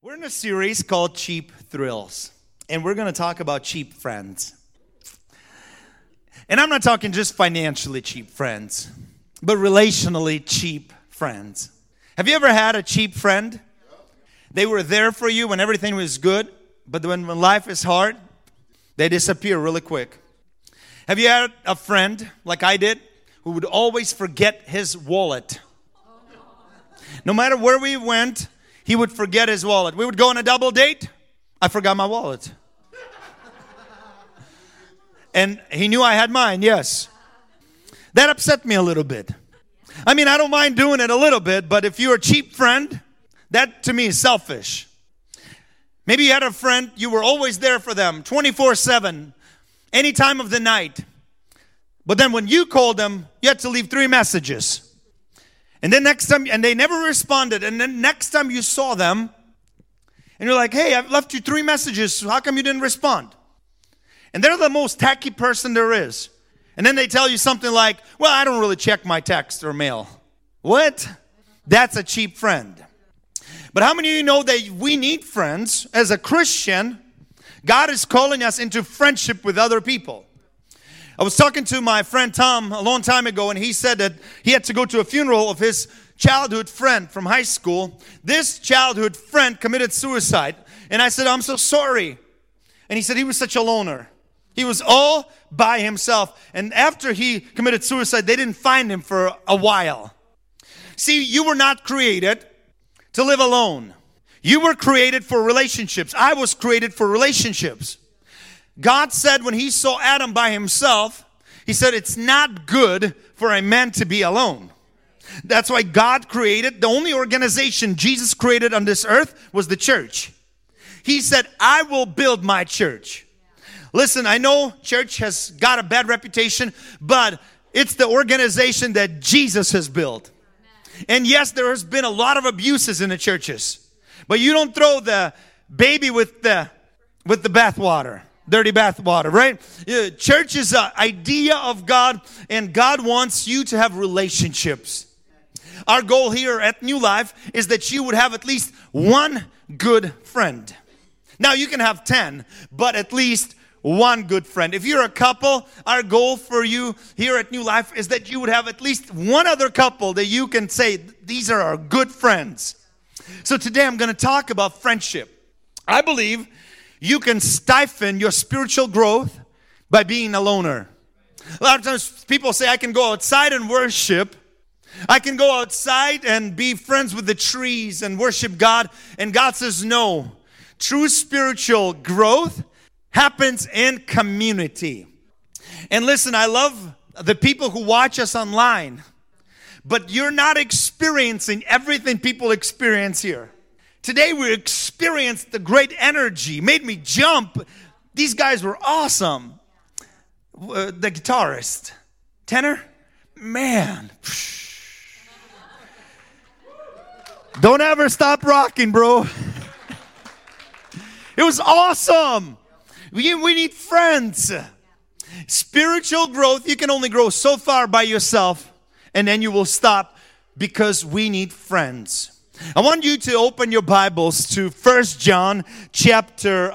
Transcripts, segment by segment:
We're in a series called Cheap Thrills, and we're going to talk about cheap friends. And I'm not talking just financially cheap friends, but relationally cheap friends. Have you ever had a cheap friend? They were there for you when everything was good, but when life is hard, they disappear really quick. Have you had a friend, like I did, who would always forget his wallet? No matter where we went, he would forget his wallet. We would go on a double date. I forgot my wallet. And he knew I had mine, yes. That upset me a little bit. I mean, I don't mind doing it a little bit, but if you're a cheap friend, that to me is selfish. Maybe you had a friend, you were always there for them, 24/7, any time of the night. But then when you called them, you had to leave 3 messages. And then next time, and they never responded. And then next time you saw them, and you're like, hey, I've left you 3 messages. How come you didn't respond? And they're the most tacky person there is. And then they tell you something like, well, I don't really check my text or mail. What? That's a cheap friend. But how many of you know that we need friends? As a Christian, God is calling us into friendship with other people. I was talking to my friend Tom a long time ago, and he said that he had to go to a funeral of his childhood friend from high school. This childhood friend committed suicide. And I said, I'm so sorry. And he said he was such a loner. He was all by himself. And after he committed suicide, they didn't find him for a while. See, you were not created to live alone. You were created for relationships. I was created for relationships. God said when he saw Adam by himself, he said it's not good for a man to be alone. That's why God created, the only organization Jesus created on this earth was the church. He said, I will build my church. Listen, I know church has got a bad reputation, but it's the organization that Jesus has built. And yes, there has been a lot of abuses in the churches, but you don't throw the baby with the bathwater. Dirty bathwater, right? Church is an idea of God, and God wants you to have relationships. Our goal here at New Life is that you would have at least one good friend. Now, you can have 10, but at least one good friend. If you're a couple, our goal for you here at New Life is that you would have at least one other couple that you can say, these are our good friends. So today I'm going to talk about friendship. I believe you can stifle your spiritual growth by being a loner. A lot of times people say, I can go outside and worship. I can go outside and be friends with the trees and worship God. And God says, no. True spiritual growth happens in community. And listen, I love the people who watch us online. But you're not experiencing everything people experience here. Today we experienced the great energy. Made me jump. These guys were awesome. The guitarist. Tenor? Man. Don't ever stop rocking, bro. It was awesome. We need friends. Spiritual growth, you can only grow so far by yourself, and then you will stop because we need friends. I want you to open your Bibles to 1 John chapter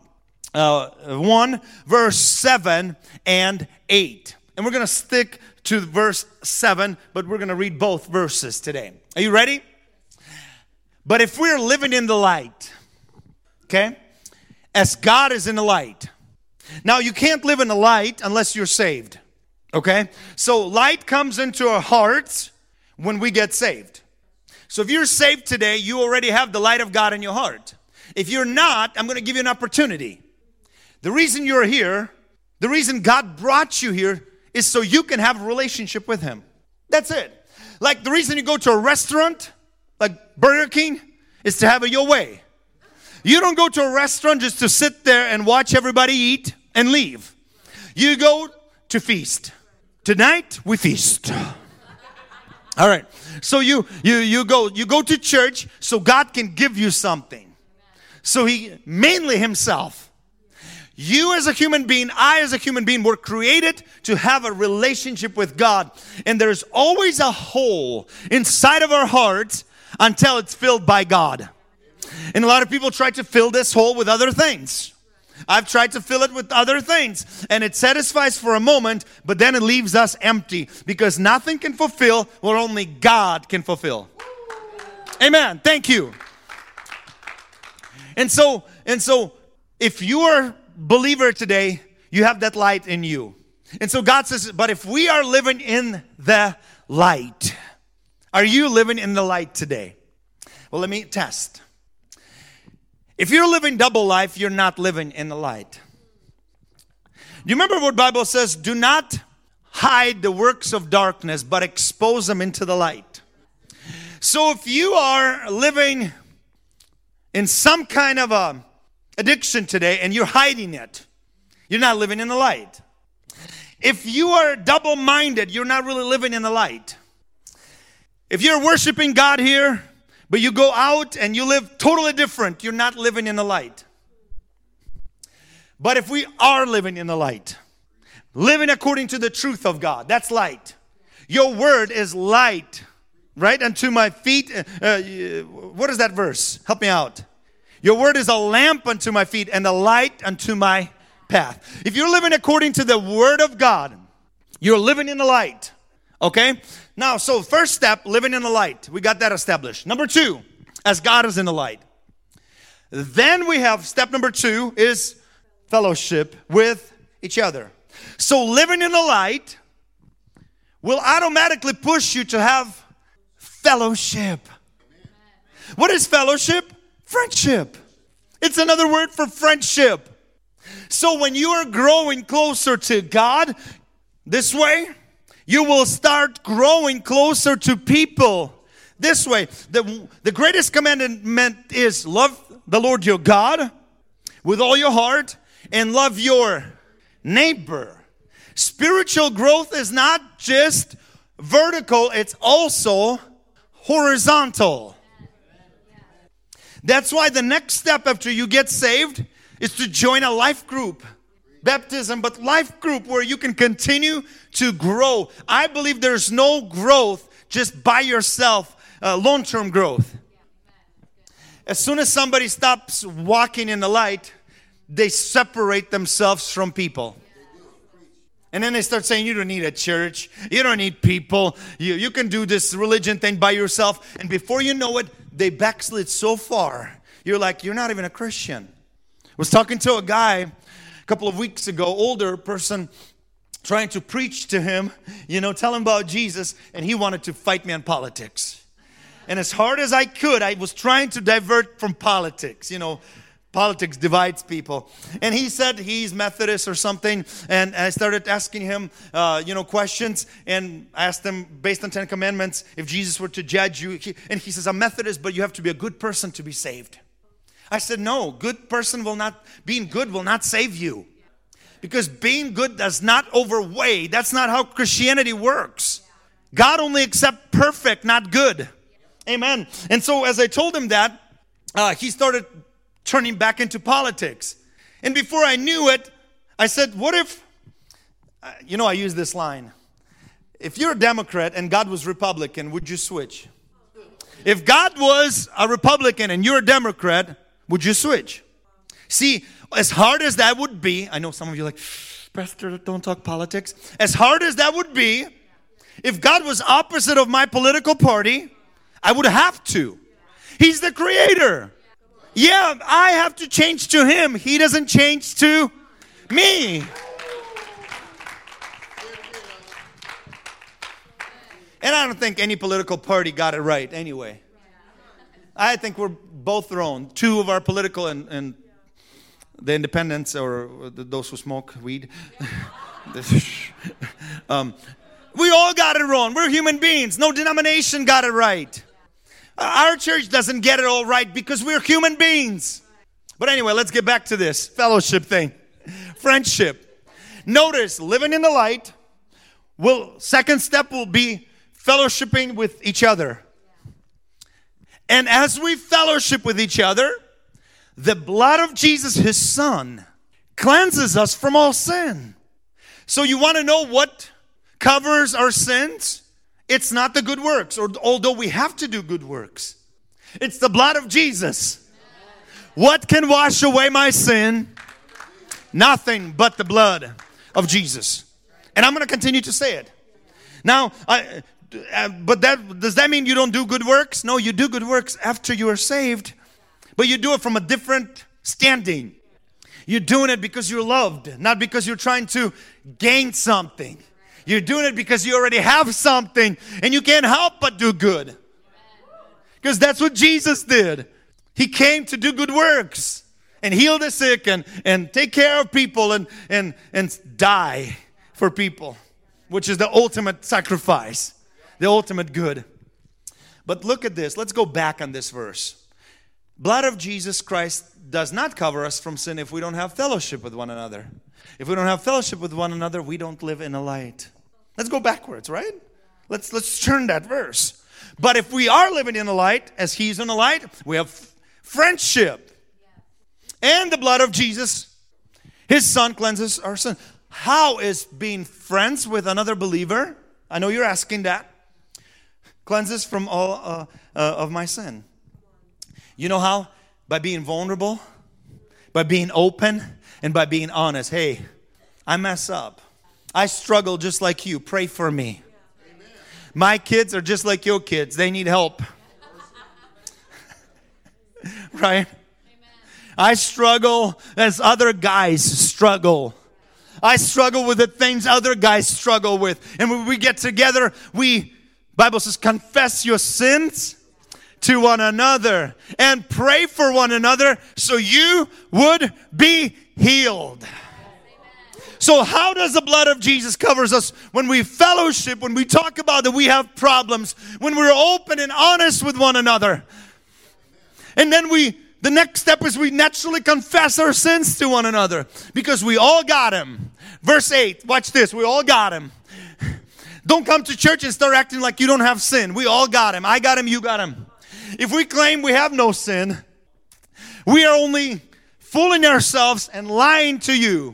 1, verse 7 and 8. And we're going to stick to verse 7, but we're going to read both verses today. Are you ready? But if we're living in the light, okay, as God is in the light. Now, you can't live in the light unless you're saved, okay? So light comes into our hearts when we get saved. So if you're saved today, you already have the light of God in your heart. If you're not, I'm going to give you an opportunity. The reason you're here, the reason God brought you here is so you can have a relationship with Him. That's it. Like the reason you go to a restaurant, like Burger King, is to have it your way. You don't go to a restaurant just to sit there and watch everybody eat and leave. You go to feast. Tonight, we feast. All right. So you go to church so God can give you something. So He, mainly Himself. You as a human being, I as a human being, were created to have a relationship with God. And there's always a hole inside of our hearts until it's filled by God. And a lot of people try to fill this hole with other things. I've tried to fill it with other things, and it satisfies for a moment, but then it leaves us empty, because nothing can fulfill what only God can fulfill. Amen. Thank you. And so if you are a believer today, you have that light in you. And so God says, but if we are living in the light, are you living in the light today? Well, let me test. If you're living double life, you're not living in the light. Do you remember what the Bible says? Do not hide the works of darkness, but expose them into the light. So if you are living in some kind of a addiction today and you're hiding it, you're not living in the light. If you are double-minded, you're not really living in the light. If you're worshiping God here, but you go out and you live totally different, you're not living in the light. But if we are living in the light, living according to the truth of God, that's light. Your word is light, right? Unto my feet. What is that verse? Help me out. Your word is a lamp unto my feet and a light unto my path. If you're living according to the word of God, you're living in the light. Okay? Now, so first step, living in the light. We got that established. Number 2, as God is in the light. Then we have step number 2 is fellowship with each other. So living in the light will automatically push you to have fellowship. What is fellowship? Friendship. It's another word for friendship. So when you are growing closer to God this way, you will start growing closer to people this way. The greatest commandment is love the Lord your God with all your heart and love your neighbor. Spiritual growth is not just vertical, it's also horizontal. That's why the next step after you get saved is to join a life group. Baptism, but life group where you can continue to grow. I believe there's no growth just by yourself, long-term growth. As soon as somebody stops walking in the light, they separate themselves from people. And then they start saying, you don't need a church. You don't need people. You can do this religion thing by yourself. And before you know it, they backslid so far. You're like, you're not even a Christian. I was talking to a guy a couple of weeks ago, older person, trying to preach to him, tell him about Jesus. And he wanted to fight me on politics. And as hard as I could, I was trying to divert from politics. Politics divides people. And he said he's Methodist or something. And I started asking him, questions. And I asked him, based on 10 Commandments, if Jesus were to judge you. And he says, I'm Methodist, but you have to be a good person to be saved. I said, no, being good will not save you. Because being good does not overweigh. That's not how Christianity works. God only accepts perfect, not good. Amen. And so as I told him that, he started turning back into politics. And before I knew it, I said, what if, I use this line. If you're a Democrat and God was Republican, would you switch? If God was a Republican and you're a Democrat, would you switch? See, as hard as that would be, I know some of you are like, Pastor, don't talk politics. As hard as that would be, if God was opposite of my political party, I would have to. He's the creator. Yeah, I have to change to him. He doesn't change to me. And I don't think any political party got it right anyway. I think we're both wrong. Two of our political and the independents or those who smoke weed. We all got it wrong. We're human beings. No denomination got it right. Our church doesn't get it all right because we're human beings. But anyway, let's get back to this fellowship thing. Friendship. Notice, living in the light, second step will be fellowshipping with each other. And as we fellowship with each other, the blood of Jesus, his son, cleanses us from all sin. So you want to know what covers our sins? It's not the good works, although we have to do good works. It's the blood of Jesus. What can wash away my sin? Nothing but the blood of Jesus. And I'm going to continue to say it. Now, does that mean you don't do good works? No, you do good works after you are saved. But you do it from a different standing. You're doing it because you're loved, not because you're trying to gain something. You're doing it because you already have something and you can't help but do good. Because that's what Jesus did. He came to do good works and heal the sick and take care of people and die for people, which is the ultimate sacrifice, the ultimate good. But look at this. Let's go back on this verse. Blood of Jesus Christ does not cover us from sin if we don't have fellowship with one another. If we don't have fellowship with one another, we don't live in the light. Let's go backwards, right? Let's turn that verse. But if we are living in the light, as He's in the light, we have friendship. And the blood of Jesus, His Son, cleanses our sin. How is being friends with another believer? I know you're asking that. Cleanses from all of my sin. You know how? By being vulnerable, by being open, and by being honest. Hey, I mess up. I struggle just like you. Pray for me. My kids are just like your kids. They need help. Right? I struggle as other guys struggle. I struggle with the things other guys struggle with. And when we get together, Bible says, confess your sins to one another and pray for one another so you would be healed. So how does the blood of Jesus covers us? When we fellowship, when we talk about that we have problems, when we're open and honest with one another. And then the next step is we naturally confess our sins to one another because we all got Him. Verse 8, watch this, we all got Him. Don't come to church and start acting like you don't have sin. We all got Him. I got Him, you got Him. If we claim we have no sin, we are only fooling ourselves and lying to you.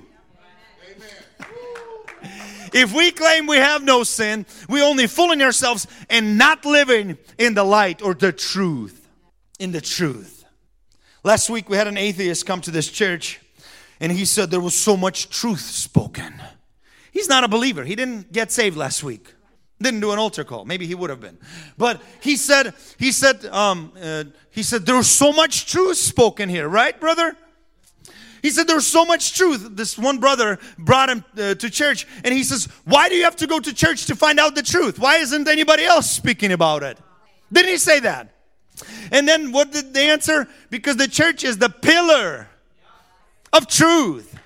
If we claim we have no sin, we're only fooling ourselves and not living in the light or the truth. In the truth. Last week we had an atheist come to this church and he said there was so much truth spoken. He's not a believer. He didn't get saved last week. Didn't do an altar call. Maybe he would have been. But he said there's so much truth spoken here, right, brother? He said there's so much truth. This one brother brought him to church and he says, why do you have to go to church to find out the truth? Why isn't anybody else speaking about it? Didn't he say that? And then what did they answer? Because the church is the pillar of truth.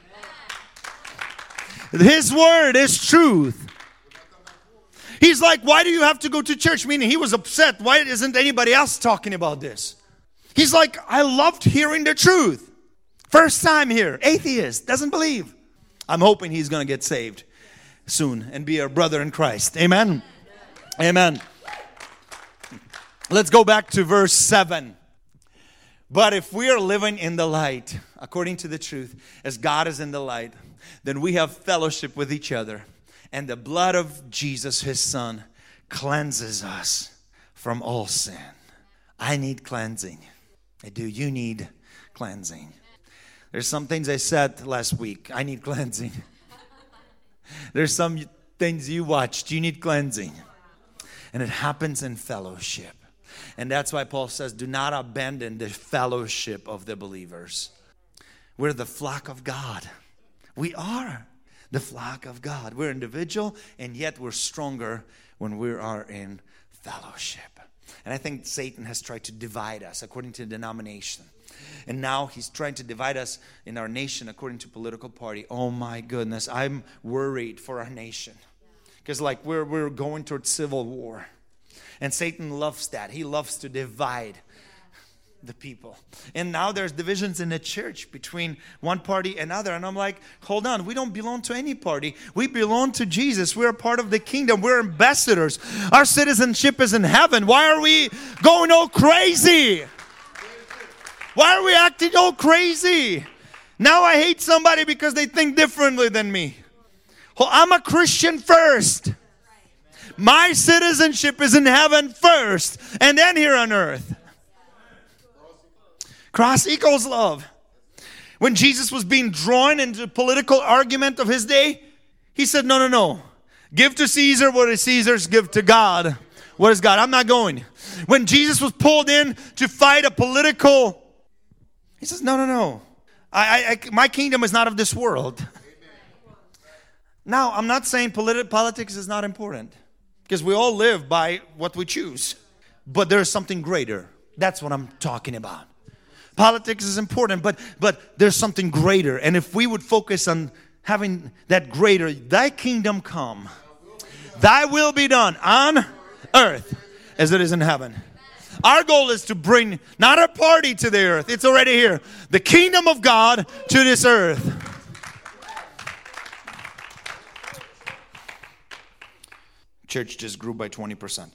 His word is truth. He's like, why do you have to go to church? Meaning he was upset. Why isn't anybody else talking about this? He's like, I loved hearing the truth. First time here, atheist, doesn't believe. I'm hoping he's going to get saved soon and be our brother in Christ. Amen? Amen. Let's go back to verse 7. But if we are living in the light, according to the truth, as God is in the light, then we have fellowship with each other. And the blood of Jesus, His Son, cleanses us from all sin. I need cleansing. I do. You need cleansing. There's some things I said last week. I need cleansing. There's some things you watched. You need cleansing. And it happens in fellowship. And that's why Paul says, do not abandon the fellowship of the believers. We're the flock of God. We are the flock of God. We're individual, and yet we're stronger when we are in fellowship. And I think Satan has tried to divide us according to denomination. And now he's trying to divide us in our nation according to political party. Oh my goodness, I'm worried for our nation. Because like we're going towards civil war. And Satan loves that. He loves to divide the people. And now there's divisions in the church between one party and another. And I'm like, hold on, we don't belong to any party. We belong to Jesus. We're a part of the kingdom. We're ambassadors. Our citizenship is in heaven. Why are we going all crazy? Why are we acting all crazy? Now I hate somebody because they think differently than me. I'm a Christian first. My citizenship is in heaven first and then here on earth. Cross equals love. When Jesus was being drawn into the political argument of his day, he said, no, no, no. Give to Caesar what is Caesar's, give to God what is God. I'm not going. When Jesus was pulled in to fight a political, he says, no, no, no. My kingdom is not of this world. Now, I'm not saying politics is not important, because we all live by what we choose. But there is something greater. That's what I'm talking about. Politics is important, but there's something greater. And if we would focus on having that greater, thy kingdom come, thy will be done on earth as it is in heaven. Our goal is to bring not a party to the earth. It's already here. The kingdom of God to this earth. Church just grew by 20%.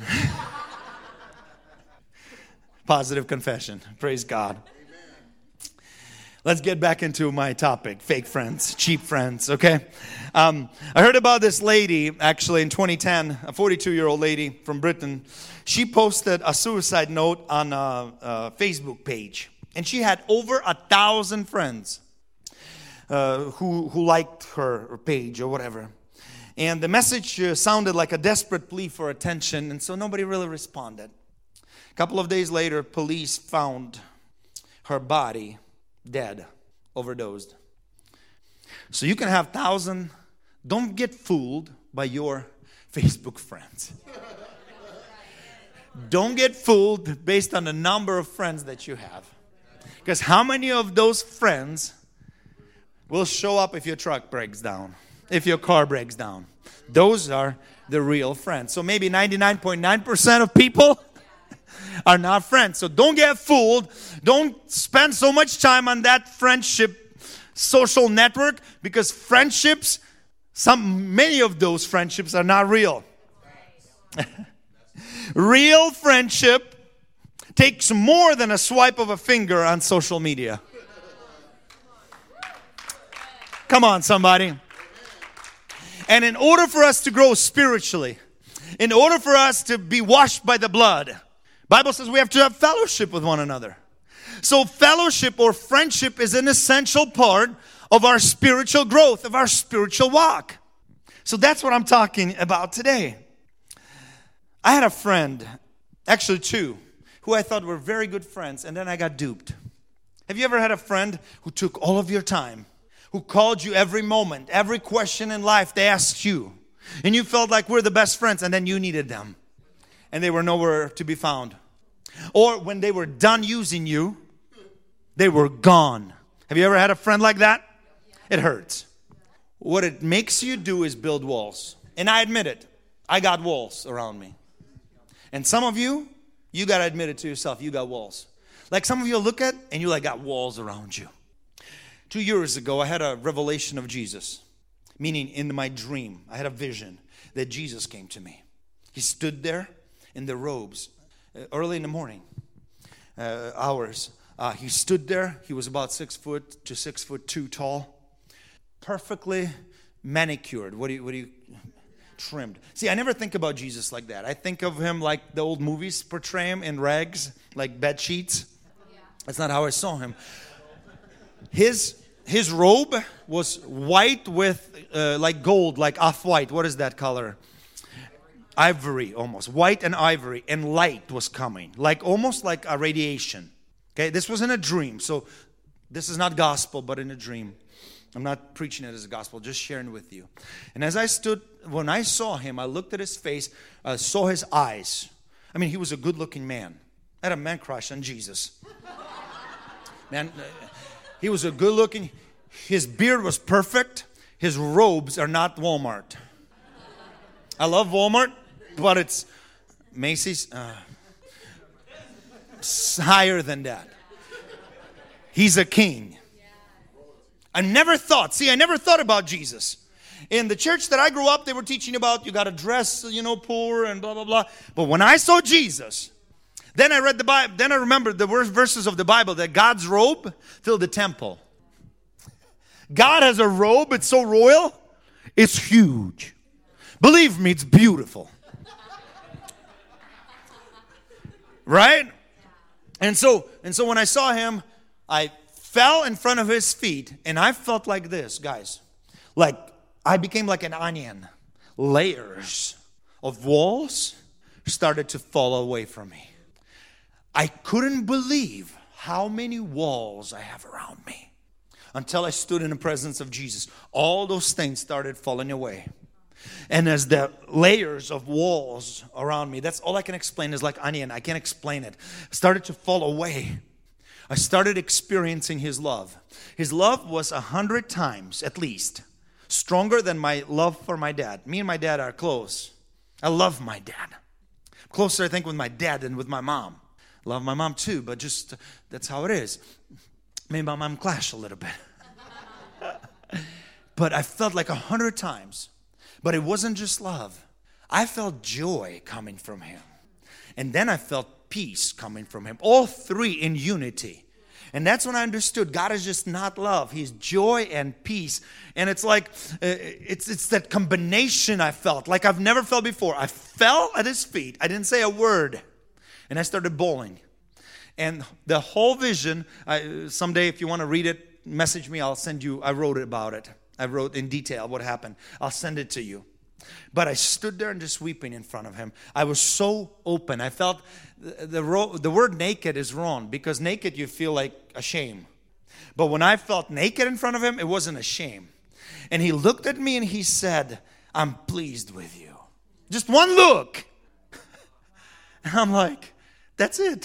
Positive confession. Praise God. Let's get back into my topic. Fake friends, cheap friends, okay? I heard about this lady, actually in 2010, a 42-year-old lady from Britain. She posted a suicide note on a Facebook page. And she had over 1,000 friends who liked her page or whatever. And the message sounded like a desperate plea for attention, and so nobody really responded. A couple of days later, police found her body dead, overdosed. So you can have 1,000. Don't get fooled by your Facebook friends. Don't get fooled based on the number of friends that you have. Because how many of those friends will show up if your truck breaks down? If your car breaks down? Those are the real friends. So maybe 99.9% of people are not friends. So don't get fooled. Don't spend so much time on that friendship social network, because friendships, many of those friendships are not real. Real friendship takes more than a swipe of a finger on social media. Come on, somebody. And in order for us to grow spiritually, in order for us to be washed by the blood, Bible says we have to have fellowship with one another. So fellowship or friendship is an essential part of our spiritual growth, of our spiritual walk. So that's what I'm talking about today. I had a friend, actually two, who I thought were very good friends, and then I got duped. Have you ever had a friend who took all of your time, who called you every moment, every question in life they asked you, and you felt like we're the best friends, and then you needed them, and they were nowhere to be found? Or when they were done using you, they were gone. Have you ever had a friend like that? It hurts. What it makes you do is build walls. And I admit it. I got walls around me. And some of you got to admit it to yourself. You got walls. Like some of you look at and you like got walls around you. 2 years ago, I had a revelation of Jesus. Meaning in my dream, I had a vision that Jesus came to me. He stood there in the robes early in the morning hours. He stood there. He was about 6 foot to 6'2" tall. Perfectly manicured. What do you trimmed? See, I never think about Jesus like that. I think of him like the old movies portray him in rags, like bed sheets. That's not how I saw him. His robe was white with like gold, like off-white. What is that color? Ivory, almost. White and ivory. And light was coming. Like almost like a radiation. Okay, this was in a dream. So this is not gospel, but in a dream. I'm not preaching it as a gospel, just sharing with you. And as I stood, when I saw him, I looked at his face, I saw his eyes. I mean, he was a good-looking man. I had a man crush on Jesus. Man, he was a good-looking, his beard was perfect. His robes are not Walmart. I love Walmart, but it's Macy's. Higher than that. He's a king. I never thought about Jesus. In the church that I grew up, they were teaching about you got to dress, poor and blah, blah, blah. But when I saw Jesus, then I read the Bible. Then I remembered the verses of the Bible that God's robe filled the temple. God has a robe. It's so royal. It's huge. Believe me, it's beautiful. Right? And so when I saw him, I fell in front of his feet, and I felt like this, guys. Like I became like an onion. Layers of walls started to fall away from me. I couldn't believe how many walls I have around me until I stood in the presence of Jesus. All those things started falling away. And as the layers of walls around me, that's all I can explain, is like onion. I can't explain it. Started to fall away. I started experiencing His love. His love was 100 times at least stronger than my love for my dad. Me and my dad are close. I love my dad. Closer, I think, with my dad than with my mom. Love my mom too, but just that's how it is. Me and my mom clash a little bit. But I felt like 100 times. But it wasn't just love. I felt joy coming from Him. And then I felt peace coming from Him. All three in unity. And that's when I understood God is just not love. He's joy and peace. And it's like, it's that combination I felt like I've never felt before. I fell at His feet. I didn't say a word. And I started bawling. And the whole vision, someday if you want to read it, message me. I'll send you, I wrote about it. I wrote in detail what happened. I'll send it to you. But I stood there and just weeping in front of Him. I was so open. I felt the word naked is wrong, because naked you feel like a shame. But when I felt naked in front of Him, it wasn't a shame. And He looked at me and He said, I'm pleased with you. Just one look. And I'm like, that's it.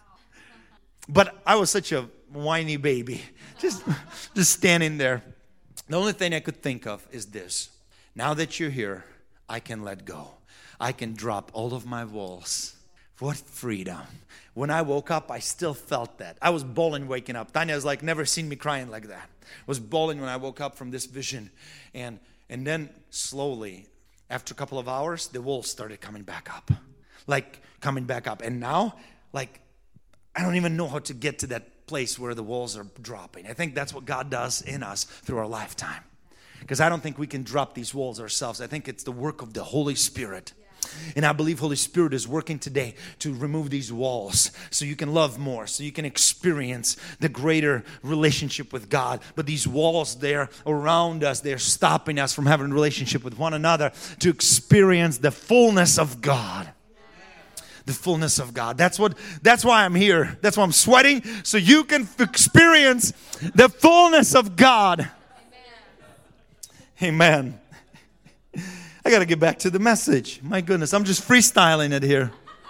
But I was such a whiny baby. Just standing there. The only thing I could think of is this. Now that you're here, I can let go. I can drop all of my walls. What freedom. When I woke up, I still felt that. I was bawling waking up. Tanya has like never seen me crying like that. I was bawling when I woke up from this vision. And then slowly, after a couple of hours, the walls started coming back up. Like coming back up. And now, like, I don't even know how to get to that place where the walls are dropping. I think that's what God does in us through our lifetime. Because I don't think we can drop these walls ourselves. I think it's the work of the Holy Spirit. And I believe Holy Spirit is working today to remove these walls so you can love more, so you can experience the greater relationship with God. But these walls, they're around us. They're stopping us from having a relationship with one another to experience the fullness of God. The fullness of God. That's why I'm here. That's why I'm sweating, so you can experience the fullness of God. Amen. I got to get back to the message. My goodness, I'm just freestyling it here.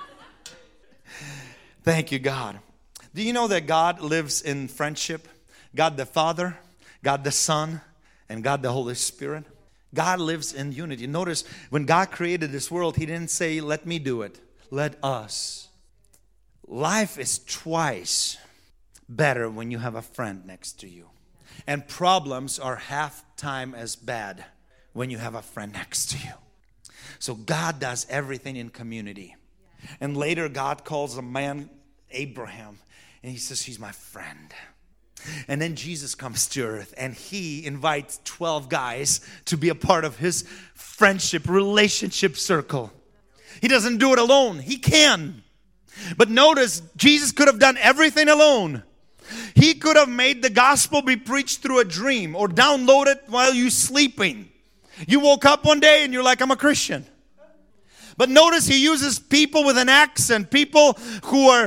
Thank you, God. Do you know that God lives in friendship? God the Father, God the Son, and God the Holy Spirit. God lives in unity. Notice when God created this world, He didn't say, let me do it. Let us. Life is twice better when you have a friend next to you. And problems are half time as bad when you have a friend next to you. So God does everything in community. And later God calls a man Abraham, and He says, he's my friend. And then Jesus comes to earth, and He invites 12 guys to be a part of His friendship, relationship circle. He doesn't do it alone. He can. But notice, Jesus could have done everything alone. He could have made the gospel be preached through a dream or download it while you're sleeping. You woke up one day and you're like, I'm a Christian. But notice He uses people with an accent, people who are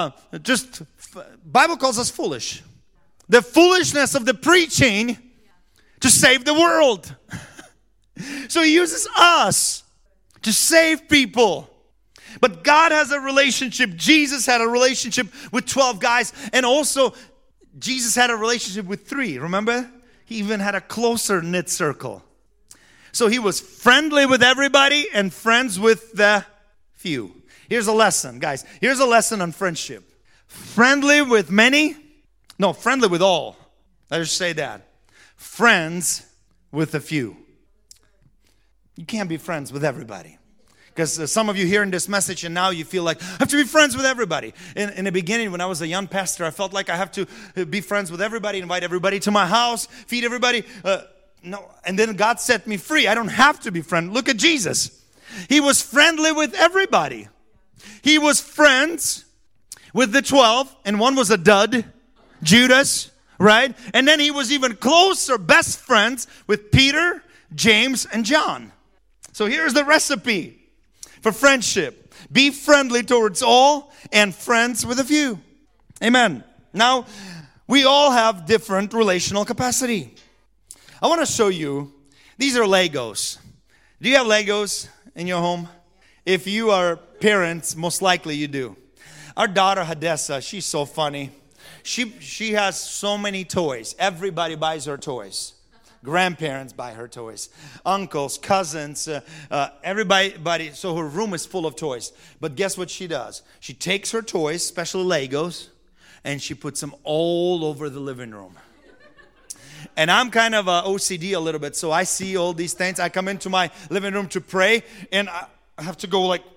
Bible calls us foolish. The foolishness of the preaching to save the world. So He uses us to save people. But God has a relationship. Jesus had a relationship with 12 guys. And also, Jesus had a relationship with 3. Remember? He even had a closer knit circle. So He was friendly with everybody and friends with the few. Here's a lesson, guys. Here's a lesson on friendship. Friendly with many. No, friendly with all. Let's just say that. Friends with a few. You can't be friends with everybody. Because some of you hearing this message and now you feel like, I have to be friends with everybody. In the beginning, when I was a young pastor, I felt like I have to be friends with everybody, invite everybody to my house, feed everybody. No, and then God set me free. I don't have to be friendly. Look at Jesus. He was friendly with everybody. He was friends with the 12, and one was a dud, Judas, right? And then he was even closer, best friends with Peter, James, and John. So here's the recipe for friendship. Be friendly towards all and friends with a few. Amen. Now, we all have different relational capacity. I want to show you, these are Legos. Do you have Legos in your home? If you are parents, most likely you do. Our daughter Hadessa, she's so funny. She has so many toys. Everybody buys her toys. Grandparents buy her toys. Uncles, cousins, everybody. So her room is full of toys. But guess what she does? She takes her toys, especially Legos, and she puts them all over the living room. And I'm kind of OCD a little bit, so I see all these things. I come into my living room to pray, and I have to go like,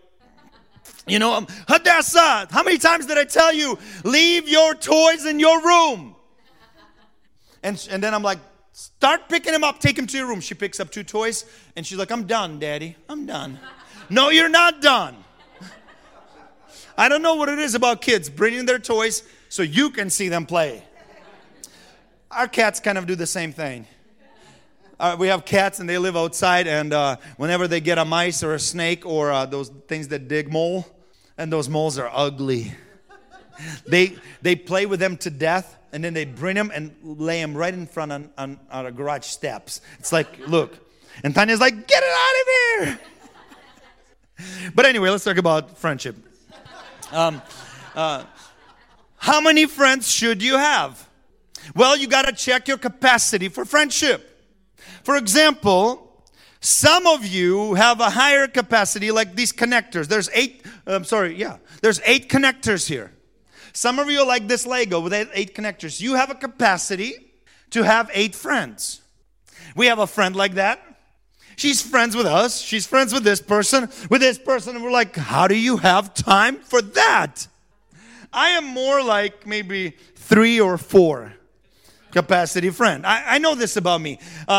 Hadessa, how many times did I tell you, leave your toys in your room? And then I'm like, start picking them up, take them to your room. She picks up 2 toys, and she's like, I'm done, Daddy, I'm done. No, you're not done. I don't know what it is about kids bringing their toys so you can see them play. Our cats kind of do the same thing. We have cats and they live outside, and whenever they get a mice or a snake or those things that dig mole, and those moles are ugly. They play with them to death, and then they bring them and lay them right in front on our garage steps. It's like, look. And Tanya's like, get it out of here. But anyway, let's talk about friendship. How many friends should you have? Well, you got to check your capacity for friendship. For example, some of you have a higher capacity, like these connectors. There's 8 connectors here. Some of you are like this Lego with 8 connectors. You have a capacity to have 8 friends. We have a friend like that. She's friends with us. She's friends with this person, and we're like, how do you have time for that? I am more like maybe 3 or 4 capacity friend. I know this about me.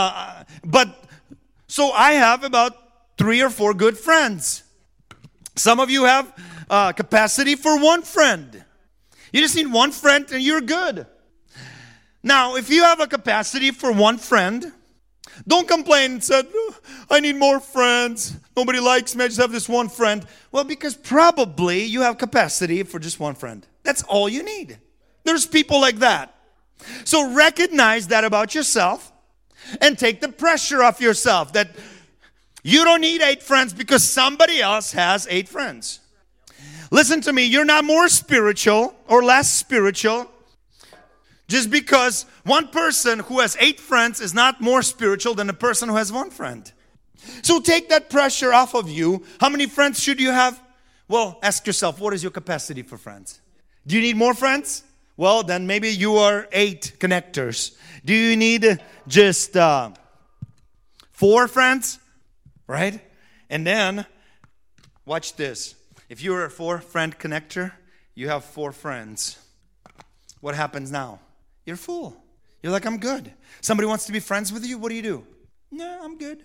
So I have about 3 or 4 good friends. Some of you have capacity for 1 friend. You just need 1 friend and you're good. Now, if you have a capacity for 1 friend, don't complain and say, I need more friends. Nobody likes me. I just have this 1 friend. Well, because probably you have capacity for just 1 friend. That's all you need. There's people like that. So recognize that about yourself and take the pressure off yourself that you don't need 8 friends because somebody else has 8 friends. Listen to me, you're not more spiritual or less spiritual just because one person who has 8 friends is not more spiritual than a person who has 1 friend. So take that pressure off of you. How many friends should you have? Well, ask yourself, what is your capacity for friends? Do you need more friends? Well, then maybe you are 8 connectors. Do you need just 4 friends? Right? And then, watch this. If you're a 4-friend connector, you have 4 friends. What happens now? You're full. You're like, I'm good. Somebody wants to be friends with you, what do? No, I'm good.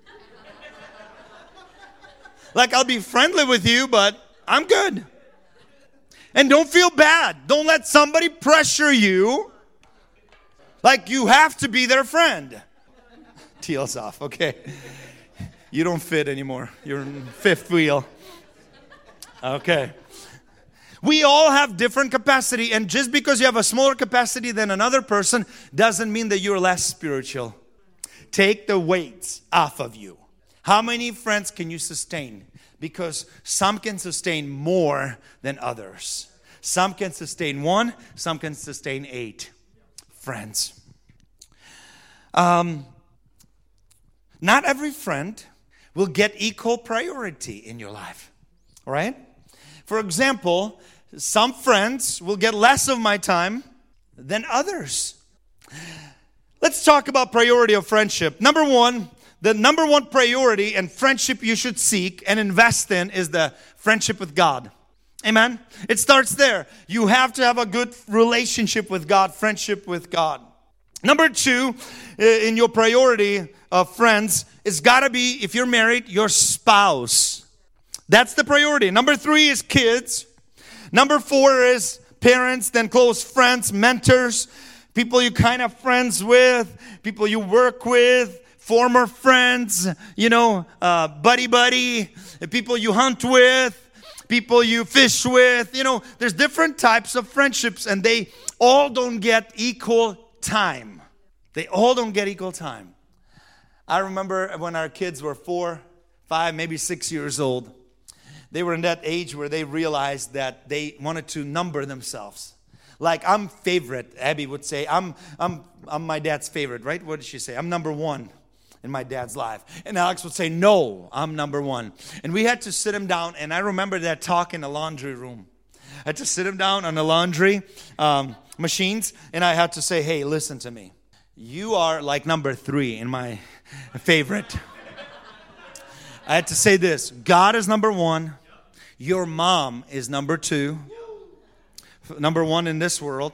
Like, I'll be friendly with you, but I'm good. And don't feel bad. Don't let somebody pressure you like you have to be their friend. Teal's off, okay. You don't fit anymore. You're in 5th wheel. Okay. We all have different capacity, and just because you have a smaller capacity than another person doesn't mean that you're less spiritual. Take the weights off of you. How many friends can you sustain? Because some can sustain more than others. Some can sustain 1, some can sustain 8 friends. Not every friend will get equal priority in your life. All right? For example, some friends will get less of my time than others. Let's talk about priority of friendship. Number 1, the number 1 priority and friendship you should seek and invest in is the friendship with God. Amen? It starts there. You have to have a good relationship with God, friendship with God. Number 2, in your priority of friends, it's got to be, if you're married, your spouse. That's the priority. Number 3 is kids. Number 4 is parents, then close friends, mentors, people you kind of friends with, people you work with, former friends, buddy, people you hunt with, people you fish with. There's different types of friendships, and they all don't get equal time. They all don't get equal time. I remember when our kids were 4, 5, maybe 6 years old. They were in that age where they realized that they wanted to number themselves. Like, I'm favorite. Abby would say, I'm my dad's favorite, right? What did she say? I'm number 1 in my dad's life. And Alex would say, no, I'm number 1. And we had to sit him down, and I remember that talk in the laundry room. I had to sit him down on the laundry machines, and I had to say, hey, listen to me. You are like number 3 in my favorite. I had to say this. God is number 1. Your mom is number 2. Number 1 in this world.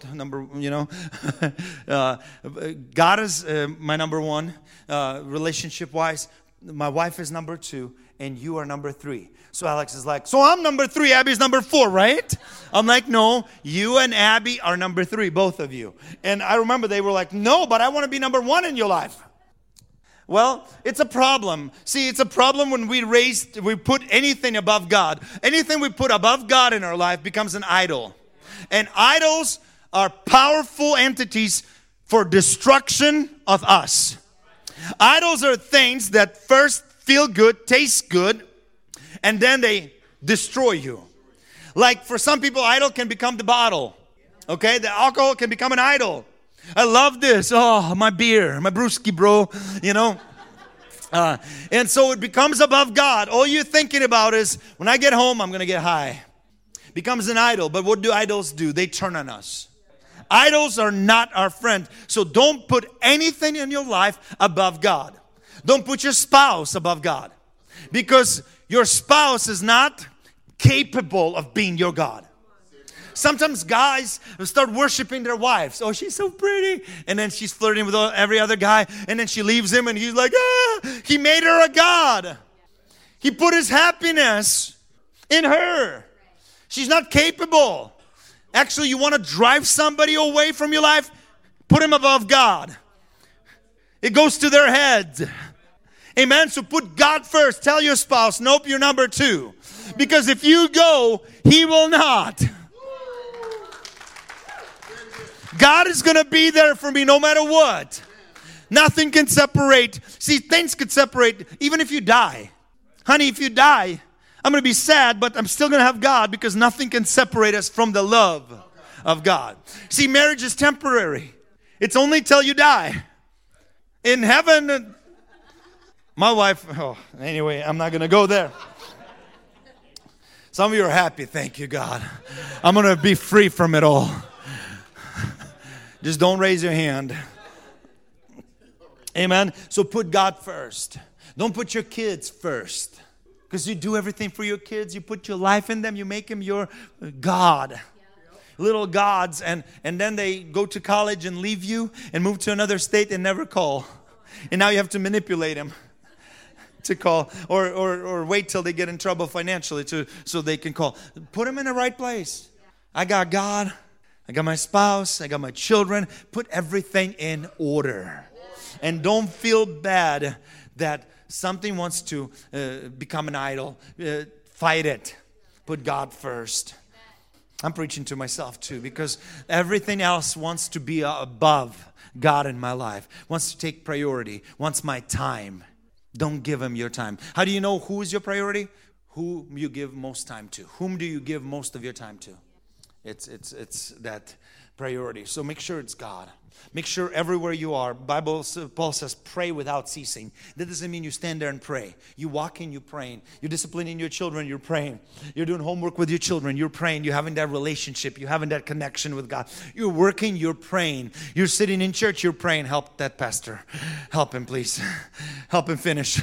God is my number 1 relationship-wise. My wife is number 2, and you are number 3. So Alex is like, so I'm number 3, Abby's number 4, right? I'm like, no, you and Abby are number 3, both of you. And I remember they were like, no, but I want to be number 1 in your life. Well, it's a problem. See, it's a problem when we put anything above God. Anything we put above God in our life becomes an idol. And idols are powerful entities for destruction of us. Idols are things that first feel good, taste good, and then they destroy you. Like for some people, idol can become the bottle. Okay, the alcohol can become an idol. I love this. Oh, my beer, my brewski, bro. And so it becomes above God. All you're thinking about is, when I get home, I'm going to get high. Becomes an idol. But what do idols do? They turn on us. Idols are not our friend. So don't put anything in your life above God. Don't put your spouse above God. Because your spouse is not capable of being your God. Sometimes guys start worshiping their wives. Oh, she's so pretty. And then she's flirting with every other guy. And then she leaves him and he's like, he made her a god. He put his happiness in her. She's not capable. Actually, you want to drive somebody away from your life? Put him above God. It goes to their head. Amen. So put God first. Tell your spouse, nope, you're number 2. Because if you go, he will not. God is going to be there for me no matter what. Nothing can separate. See, things could separate even if you die. Honey, if you die, I'm going to be sad, but I'm still going to have God, because nothing can separate us from the love of God. See, marriage is temporary. It's only till you die. In heaven, my wife, anyway, I'm not going to go there. Some of you are happy. Thank you, God. I'm going to be free from it all. Just don't raise your hand. Amen. So put God first. Don't put your kids first. Because you do everything for your kids. You put your life in them. You make them your God. Little gods. And then they go to college and leave you and move to another state and never call. And now you have to manipulate them to call. Or wait till they get in trouble financially so they can call. Put them in the right place. I got God. I got my spouse, I got my children. Put everything in order. And don't feel bad that something wants to become an idol. Fight it. Put God first. I'm preaching to myself too, because everything else wants to be above God in my life. Wants to take priority. Wants my time. Don't give him your time. How do you know who is your priority? Who you give most time to. Whom do you give most of your time to? It's that priority. So make sure it's God. Make sure everywhere you are. Paul says, pray without ceasing. That doesn't mean you stand there and pray. You walk in, you're praying. You're disciplining your children, you're praying. You're doing homework with your children, you're praying. You're having that relationship. You're having that connection with God. You're working, you're praying. You're sitting in church, you're praying. Help that pastor. Help him, please. Help him finish.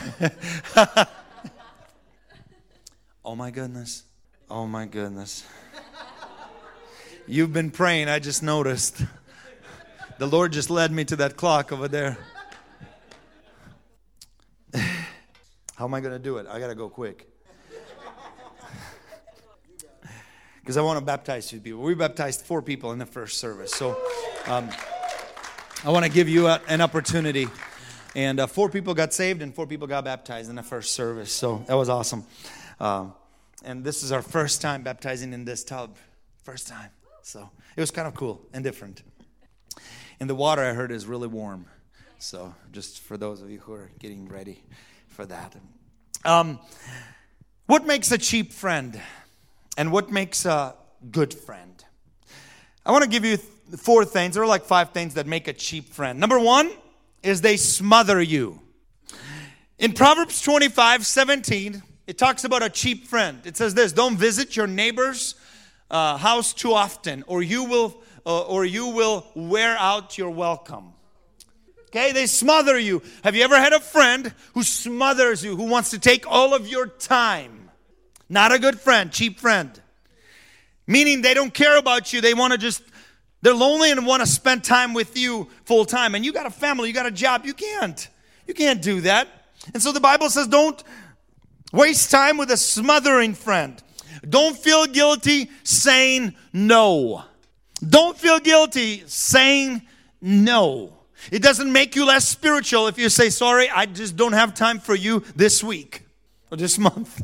Oh my goodness. Oh my goodness. You've been praying, I just noticed. The Lord just led me to that clock over there. How am I going to do it? I got to go quick. because I want to baptize 2 people. We baptized 4 people in the first service. So I want to give you an opportunity. And 4 people got saved and 4 people got baptized in the first service. So that was awesome. And this is our first time baptizing in this tub. First time. So it was kind of cool and different. And the water, I heard, is really warm. So just for those of you who are getting ready for that. What makes a cheap friend? And what makes a good friend? I want to give you 4 things. There are like 5 things that make a cheap friend. Number 1 is they smother you. In Proverbs 25:17, it talks about a cheap friend. It says this: don't visit your neighbor's house too often, or you will wear out your welcome. Okay, they smother you. Have you ever had a friend who smothers you, who wants to take all of your time? Not a good friend, cheap friend. Meaning they don't care about you. They want to they're lonely and want to spend time with you full time. And you got a family, you got a job. You can't do that. And so the Bible says don't waste time with a smothering friend. Don't feel guilty saying no. Don't feel guilty saying no. It doesn't make you less spiritual if you say, sorry, I just don't have time for you this week or this month.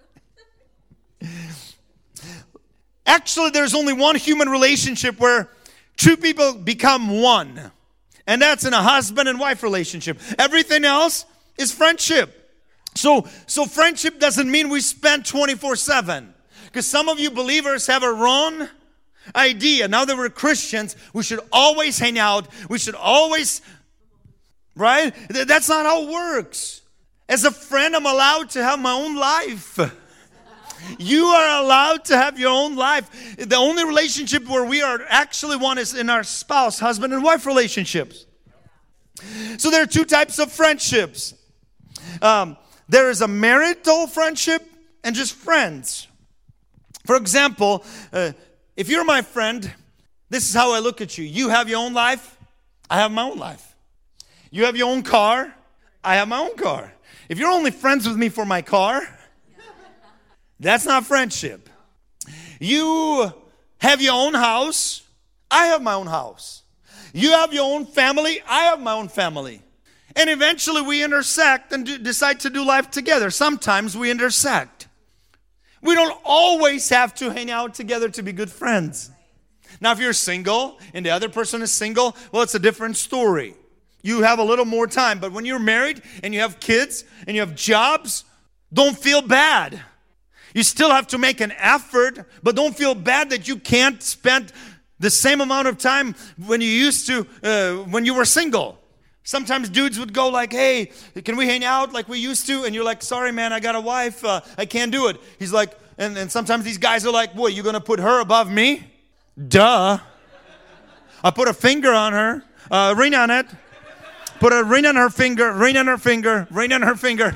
Actually, there's only one human relationship where 2 people become one. And that's in a husband and wife relationship. Everything else is friendship. So friendship doesn't mean we spend 24/7. Because some of you believers have a wrong idea. Now that we're Christians, we should always hang out. We should always, right? That's not how it works. As a friend, I'm allowed to have my own life. You are allowed to have your own life. The only relationship where we are actually one is in our spouse, husband and wife relationships. So there are 2 types of friendships. There is a marital friendship and just friends. For example, if you're my friend, this is how I look at you. You have your own life, I have my own life. You have your own car, I have my own car. If you're only friends with me for my car, that's not friendship. You have your own house, I have my own house. You have your own family, I have my own family. And eventually we intersect and decide to do life together. Sometimes we intersect. We don't always have to hang out together to be good friends. Now, if you're single and the other person is single, well, it's a different story. You have a little more time. But when you're married and you have kids and you have jobs, don't feel bad. You still have to make an effort, but don't feel bad that you can't spend the same amount of time when you used to, when you were single. Sometimes dudes would go like, hey, can we hang out like we used to? And you're like, sorry, man, I got a wife. I can't do it. He's like, and sometimes these guys are like, what, you going to put her above me? Duh. I put a finger on her, ring on it. Put a ring on her finger, ring on her finger, ring on her finger.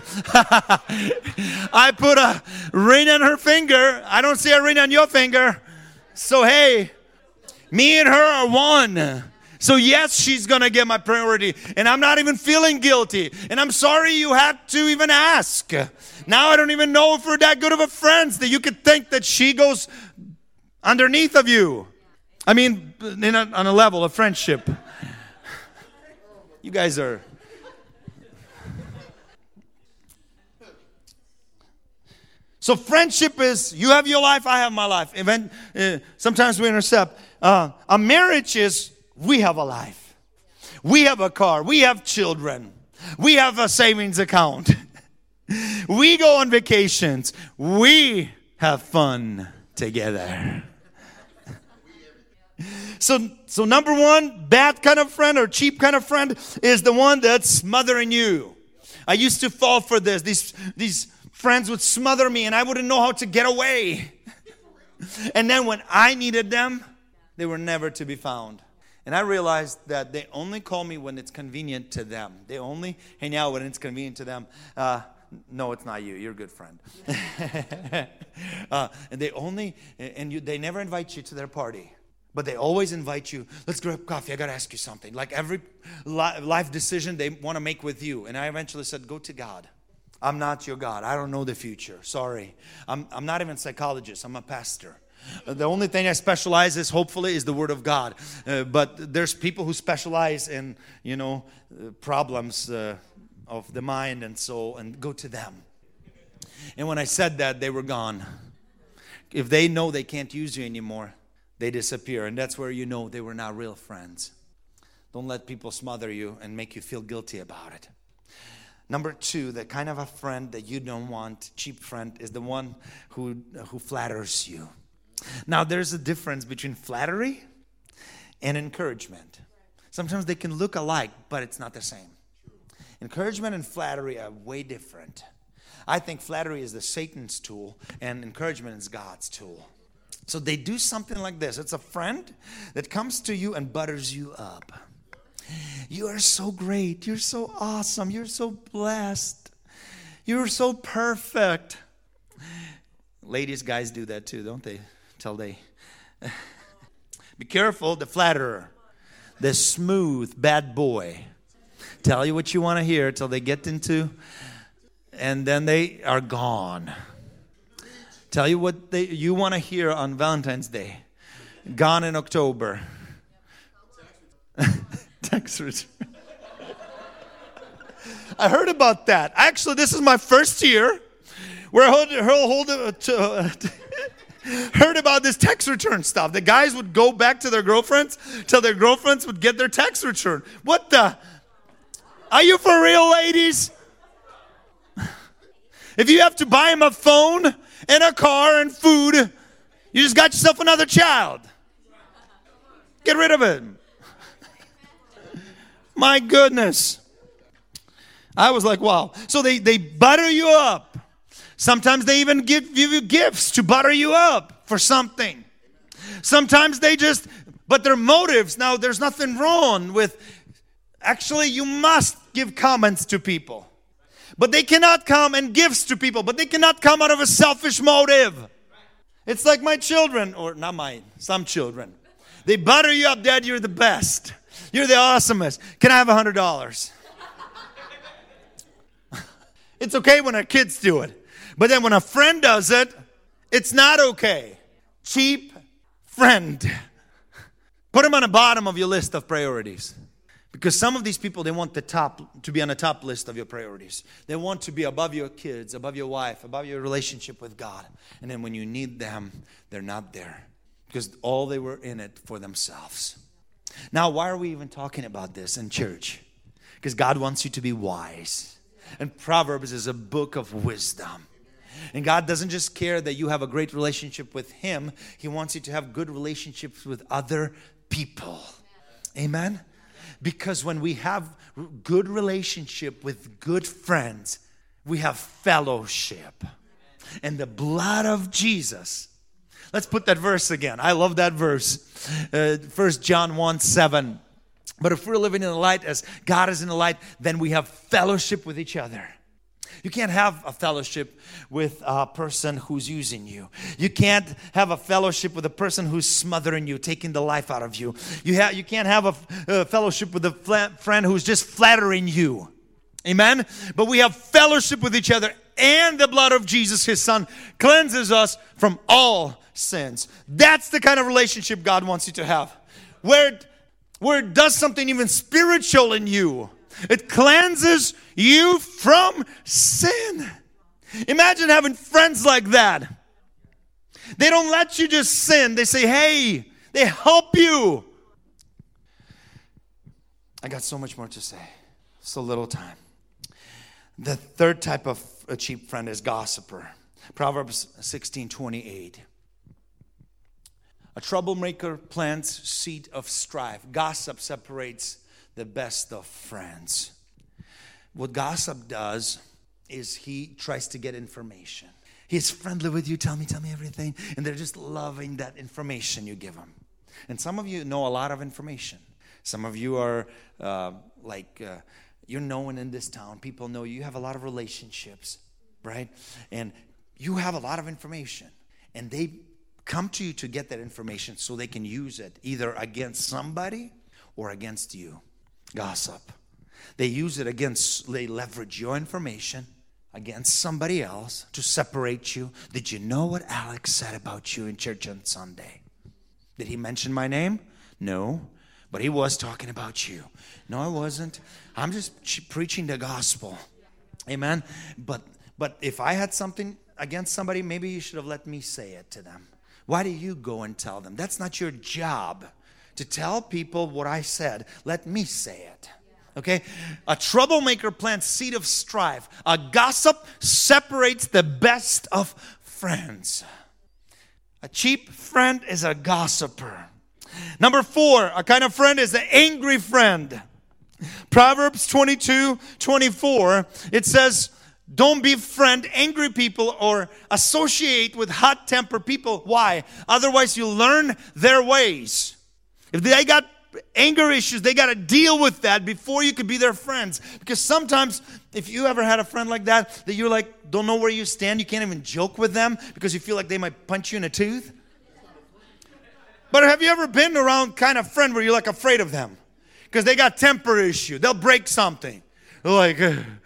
I put a ring on her finger. I don't see a ring on your finger. So, hey, me and her are one. So yes, she's going to get my priority. And I'm not even feeling guilty. And I'm sorry you had to even ask. Now I don't even know if we're that good of a friends that you could think that she goes underneath of you. I mean, on a level of friendship. You guys are... So friendship is, you have your life, I have my life. Sometimes we intercept. A marriage is, we have a life. We have a car. We have children. We have a savings account. We go on vacations. We have fun together. So number 1, bad kind of friend or cheap kind of friend is the one that's smothering you. I used to fall for this. These friends would smother me and I wouldn't know how to get away. And then when I needed them, they were never to be found. And I realized that they only call me when it's convenient to them. They only hang out when it's convenient to them. No, it's not you. You're a good friend. And they never invite you to their party. But they always invite you, let's grab coffee, I got to ask you something. Like every life decision they want to make with you. And I eventually said, go to God. I'm not your God. I don't know the future. Sorry. I'm not even a psychologist. I'm a pastor. The only thing I specialize is hopefully is the Word of God. But there's people who specialize in, problems of the mind and soul, and go to them. And when I said that, they were gone. If they know they can't use you anymore, they disappear. And that's where you know they were not real friends. Don't let people smother you and make you feel guilty about it. Number 2, the kind of a friend that you don't want, cheap friend, is the one who flatters you. Now, there's a difference between flattery and encouragement. Sometimes they can look alike, but it's not the same. Encouragement and flattery are way different. I think flattery is the Satan's tool, and encouragement is God's tool. So they do something like this. It's a friend that comes to you and butters you up. You are so great. You're so awesome. You're so blessed. You're so perfect. Ladies, guys do that too, don't they? Be careful, the flatterer, the smooth bad boy. Tell you what you want to hear till they get into, and then they are gone. Tell you what you want to hear on Valentine's Day. Gone in October. Tax return. I heard about that. Actually, this is my first year where I heard about this tax return stuff. The guys would go back to their girlfriends till their girlfriends would get their tax return. What the? Are you for real, ladies? If you have to buy him a phone and a car and food, you just got yourself another child. Get rid of it. My goodness. I was like, wow. So they butter you up. Sometimes they even give you gifts to butter you up for something. Sometimes but their motives, now there's nothing wrong with, actually you must give comments to people. But they cannot come and gifts to people, but they cannot come out of a selfish motive. It's like my children, or not mine, some children. They butter you up, Dad, you're the best. You're the awesomest. Can I have $100? It's okay when our kids do it. But then when a friend does it, it's not okay. Cheap friend. Put them on the bottom of your list of priorities. Because some of these people, they want to be on the top list of your priorities. They want to be above your kids, above your wife, above your relationship with God. And then when you need them, they're not there. Because all they were in it for themselves. Now, why are we even talking about this in church? Because God wants you to be wise. And Proverbs is a book of wisdom. And God doesn't just care that you have a great relationship with Him. He wants you to have good relationships with other people. Amen? Because when we have good relationship with good friends, we have fellowship. And the blood of Jesus. Let's put that verse again. I love that verse. 1 John 1:7. But if we're living in the light as God is in the light, then we have fellowship with each other. You can't have a fellowship with a person who's using you. You can't have a fellowship with a person who's smothering you, taking the life out of you. You can't have a fellowship with a friend who's just flattering you. Amen? But we have fellowship with each other, and the blood of Jesus, His Son, cleanses us from all sins. That's the kind of relationship God wants you to have. Where it does something even spiritual in you. It cleanses you from sin. Imagine having friends like that. They don't let you just sin. They say, hey, they help you. I got so much more to say. So little time. The third type of a cheap friend is gossiper. Proverbs 16:28. A troublemaker plants seed of strife. Gossip separates the best of friends. What gossip does is he tries to get information. He's friendly with you. Tell me everything. And they're just loving that information you give them. And some of you know a lot of information. Some of you are you're known in this town. People know you. You have a lot of relationships, right? And you have a lot of information. And they come to you to get that information so they can use it either against somebody or against you. Gossip. They use it they leverage your information against somebody else to separate you. Did you know what Alex said about you in church on Sunday? Did he mention my name? No. But he was talking about you. No, I wasn't. I'm just preaching the gospel. Amen. But if I had something against somebody, maybe you should have let me say it to them. Why do you go and tell them? That's not your job to tell people what I said. Let me say it. Okay? A troublemaker plants seed of strife. A gossip separates the best of friends. A cheap friend is a gossiper. Number 4, a kind of friend is the angry friend. Proverbs 22:24, it says, don't befriend angry people or associate with hot-tempered people. Why? Otherwise you'll learn their ways. If they got anger issues, they got to deal with that before you could be their friends. Because sometimes, if you ever had a friend like that you're like, don't know where you stand, you can't even joke with them because you feel like they might punch you in the tooth. But have you ever been around kind of friend where you're like afraid of them? Because they got temper issue. They'll break something. They're like,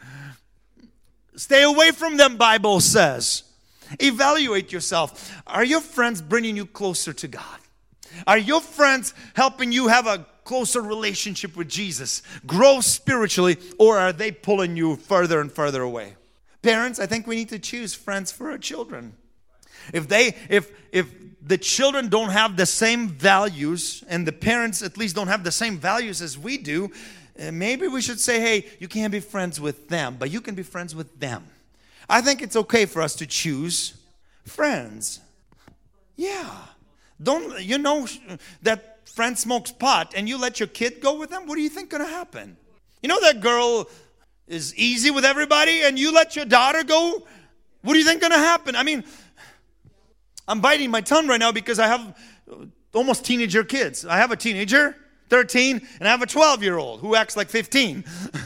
stay away from them, Bible says. Evaluate yourself. Are your friends bringing you closer to God? Are your friends helping you have a closer relationship with Jesus? Grow spiritually, or are they pulling you further and further away? Parents, I think we need to choose friends for our children. If the children don't have the same values, and the parents at least don't have the same values as we do, maybe we should say, hey, you can't be friends with them, but you can be friends with them. I think it's okay for us to choose friends. Yeah. Don't, you know that friend smokes pot and you let your kid go with them? What do you think going to happen? You know that girl is easy with everybody and you let your daughter go? What do you think going to happen? I mean, I'm biting my tongue right now because I have almost teenager kids. I have a teenager, 13, and I have a 12-year-old who acts like 15.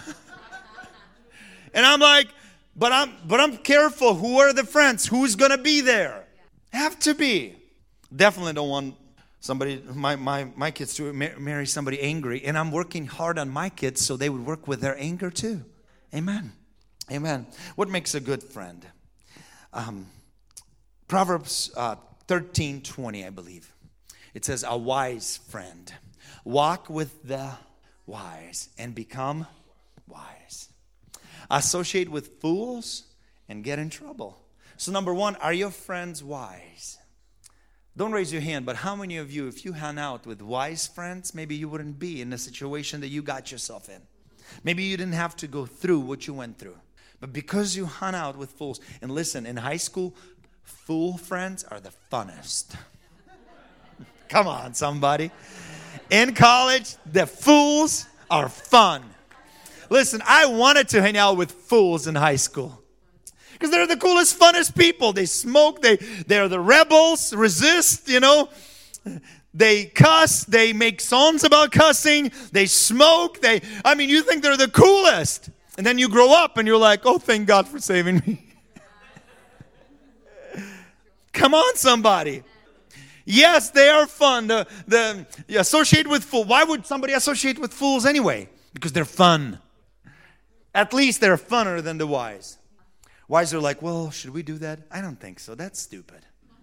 And I'm like, but I'm careful. Who are the friends? Who's going to be there? Have to be. Definitely don't want somebody, my kids to marry somebody angry. And I'm working hard on my kids so they would work with their anger too. Amen. Amen. What makes a good friend? Proverbs 13:20, I believe. It says, a wise friend. Walk with the wise and become wise. Associate with fools and get in trouble. So number 1, are your friends wise? Don't raise your hand, but how many of you, if you hung out with wise friends, maybe you wouldn't be in the situation that you got yourself in. Maybe you didn't have to go through what you went through. But because you hung out with fools, and listen, in high school, fool friends are the funnest. Come on, somebody. In college, the fools are fun. Listen, I wanted to hang out with fools in high school. Because they're the coolest, funnest people. They smoke. They're the rebels. Resist, you know. They cuss. They make songs about cussing. They smoke. You think they're the coolest. And then you grow up and you're like, oh, thank God for saving me. Come on, somebody. Yes, they are fun. You associate with fools. Why would somebody associate with fools anyway? Because they're fun. At least they're funner than the wise. Wise are like, well, should we do that? I don't think so. That's stupid.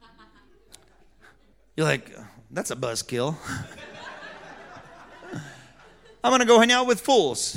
You're like, that's a buzzkill. I'm going to go hang out with fools.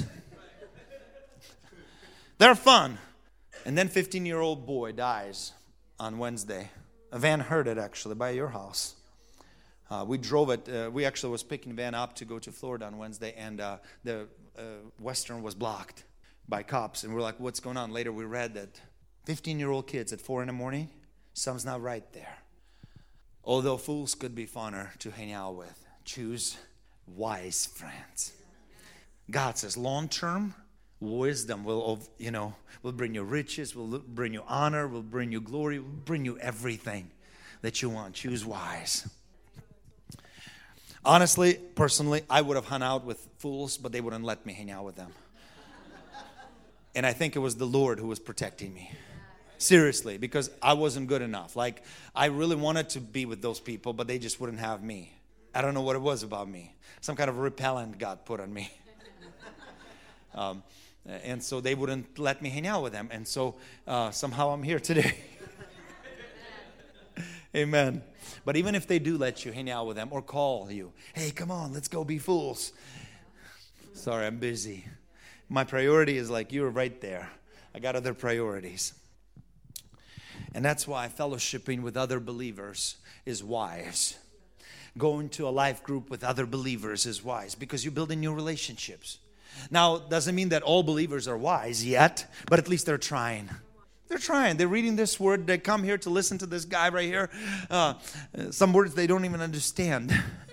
They're fun. And then 15-year-old boy dies on Wednesday. A van heard it, actually, by your house. We drove it. We actually was picking the van up to go to Florida on Wednesday, and the Western was blocked by cops. And we're like, what's going on? Later we read that 15-year-old kids at 4 a.m, something's not right there. Although fools could be funner to hang out with, choose wise friends. God says long-term wisdom will bring you riches, will bring you honor, will bring you glory, will bring you everything that you want. Choose wise. Honestly, personally, I would have hung out with fools, but they wouldn't let me hang out with them. And I think it was the Lord who was protecting me. Seriously, because I wasn't good enough. Like, I really wanted to be with those people, but they just wouldn't have me. I don't know what it was about me. Some kind of repellent God put on me. And so they wouldn't let me hang out with them. And so somehow I'm here today. Amen. But even if they do let you hang out with them or call you, hey, come on, let's go be fools. Sorry, I'm busy. My priority is like you're right there. I got other priorities. And that's why fellowshipping with other believers is wise. Going to a life group with other believers is wise because you're building new relationships. Now, doesn't mean that all believers are wise yet, but at least they're trying. They're trying. They're reading this word. They come here to listen to this guy right here. Some words they don't even understand.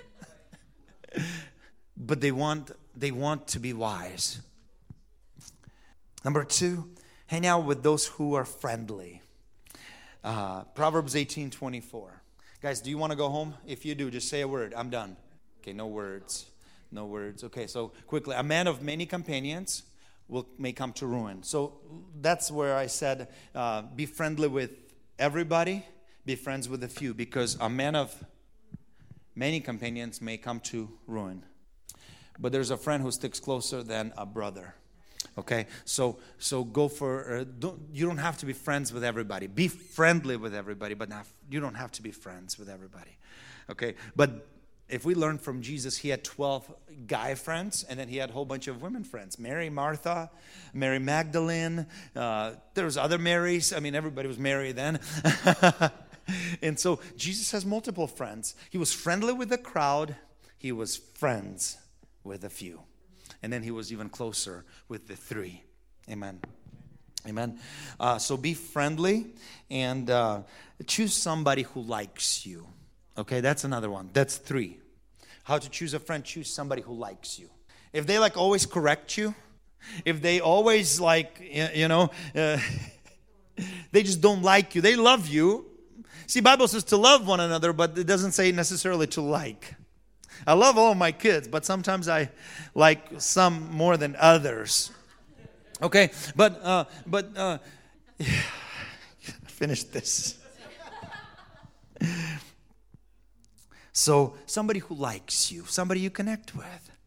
But they want to be wise. Number 2, hang out with those who are friendly. Proverbs 18:24. Guys, do you want to go home? If you do, just say a word. I'm done. Okay, no words. No words. Okay, so quickly. A man of many companions may come to ruin. So that's where I said be friendly with everybody, be friends with a few, because a man of many companions may come to ruin. But there's a friend who sticks closer than a brother. Okay, so go for, you don't have to be friends with everybody. Be friendly with everybody, but you don't have to be friends with everybody. Okay, but if we learn from Jesus, he had 12 guy friends, and then he had a whole bunch of women friends. Mary, Martha, Mary Magdalene. There was other Marys. I mean, everybody was Mary then. And so Jesus has multiple friends. He was friendly with the crowd. He was friends with a few. And then he was even closer with the 3. Amen. Amen. So be friendly and choose somebody who likes you. Okay, that's another one. That's 3. How to choose a friend? Choose somebody who likes you. If they always correct you, if they always they just don't like you. They love you. See, Bible says to love one another, but it doesn't say necessarily to like. I love all my kids, but sometimes I like some more than others. Okay, but finish this. So somebody who likes you, somebody you connect with.